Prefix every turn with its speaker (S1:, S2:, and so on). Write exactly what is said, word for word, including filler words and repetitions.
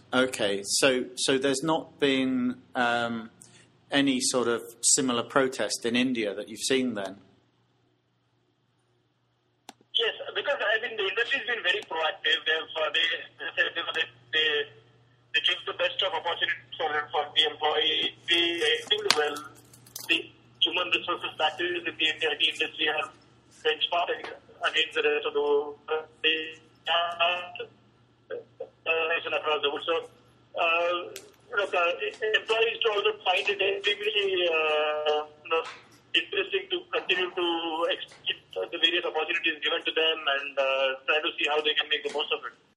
S1: Okay, so so there's not been um, any sort of similar protest in India that you've seen then?
S2: Yes, because I mean the industry's been very proactive. They've uh, they they said you know, they, they they give the best of opportunities for for the employee. They think well. The human resources practices in the I T industry have benchmarked against the rest of the world. They are nation across the world. So, uh, look, uh, employees to also find it extremely uh, you know, interesting to continue to exploit the various opportunities given to them and uh, try to see how they can make the most of it.